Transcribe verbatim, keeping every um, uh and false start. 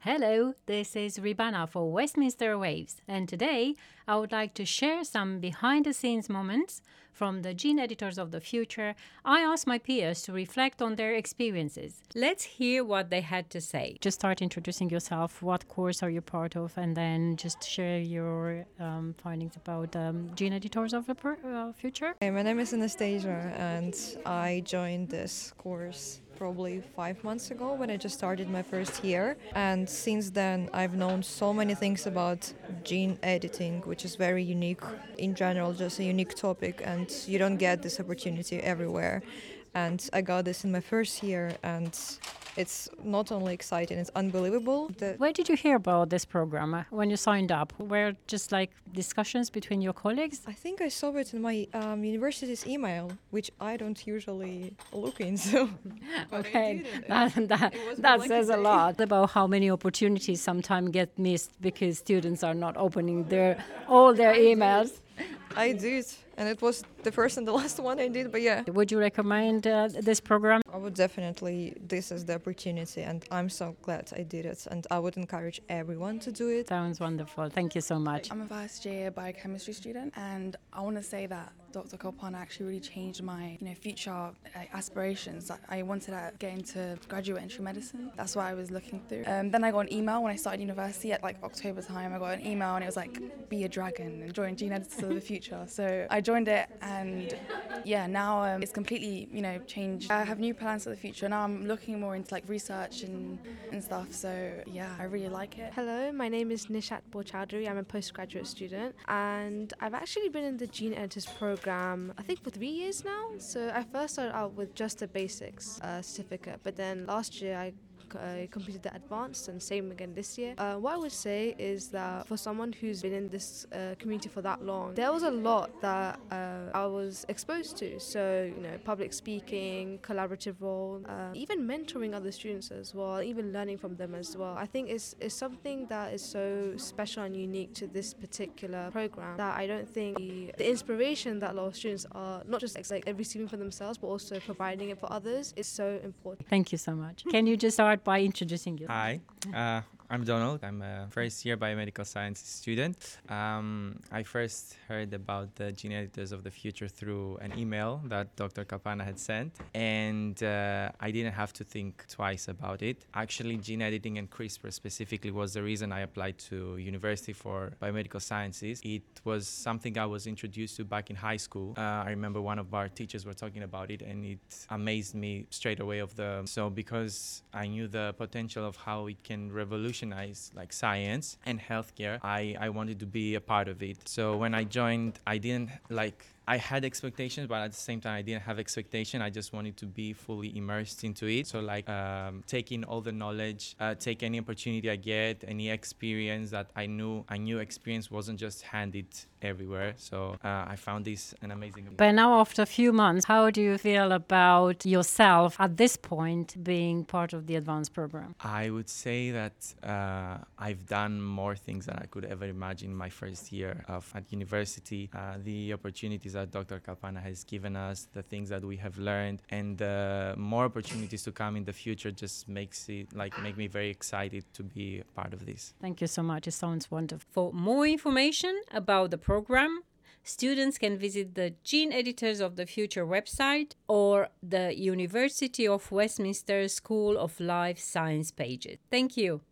Hello, this is Ribana for Westminster Waves, and today I would like to share some behind the scenes moments from the Gene Editors of the Future. I asked my peers to reflect on their experiences. Let's hear what they had to say. Just start introducing yourself, what course are you part of, and then just share your um, findings about um, Gene Editors of the per- uh, Future. Hey, my name is Anastasia, and I joined this course probably five months ago when I just started my first year. And since then, I've known so many things about gene editing, which is very unique in general, just a unique topic, and you don't get this opportunity everywhere. And I got this in my first year, and it's not only exciting, it's unbelievable. The Where did you hear about this program uh, when you signed up? Were just like discussions between your colleagues? I think I saw it in my um, university's email, which I don't usually look into. But I Okay, did it. that, that, It was that like says a a day. lot about how many opportunities sometimes get missed because students are not opening their all their emails. I did, and it was the first and the last one I did, but yeah. Would you recommend uh, this program? I would definitely, this is the opportunity, and I'm so glad I did it, and I would encourage everyone to do it. Sounds wonderful. Thank you so much. I'm a first year biochemistry student, and I want to say that Doctor Kalpana actually really changed my, you know, future uh, aspirations. I- I wanted to get into graduate entry medicine. That's what I was looking through. Um, then I got an email when I started university at like October time. I got an email and it was like, be a dragon and join Gene Editors of the Future. So I joined it, and yeah, now um, it's completely, you know, changed. I have new plans for the future. Now I'm looking more into like research and, and stuff. So yeah, I really like it. Hello, my name is Nishat Borchowdhury. I'm a postgraduate student, and I've actually been in the Gene Editors program, I think, for three years now. So I first started out with just a basics uh, certificate, but then last year I I completed the advanced, and same again this year. Uh, what I would say is that for someone who's been in this uh, community for that long, there was a lot that uh, I was exposed to. So, you know, public speaking, collaborative role, uh, even mentoring other students as well, even learning from them as well. I think it's, it's something that is so special and unique to this particular program that I don't think the, the inspiration that a lot of students are not just like receiving for themselves, but also providing it for others is so important. Thank you so much. Can you just start by introducing yourself? Hi, uh, I'm Donald. I'm a first year biomedical sciences student. Um, I first heard about the Gene Editors of the Future through an email that Doctor Kalpana had sent, and uh, I didn't have to think twice about it. Actually, gene editing and CRISPR specifically was the reason I applied to university for biomedical sciences. It was something I was introduced to back in high school. Uh, I remember one of our teachers were talking about it, and it amazed me straight away. Of the so because I knew the potential of how it can revolutionize like science and healthcare, I, I wanted to be a part of it. So when I joined, I didn't like I had expectations, but at the same time, I didn't have expectation. I just wanted to be fully immersed into it. So like um, taking all the knowledge, uh, take any opportunity I get, any experience that I knew, I knew experience wasn't just handed everywhere. So uh, I found this an amazing. But now, after a few months, how do you feel about yourself at this point being part of the advanced program? I would say that uh, I've done more things than I could ever imagine in my first year of at university. Uh, the opportunities that Doctor Kalpana has given us, the things that we have learned, and the more opportunities to come in the future just makes it like make me very excited to be a part of this. Thank you so much. It sounds wonderful. For more information about the program, students can visit the Gene Editors of the Future website or the University of Westminster School of Life Science pages. Thank you.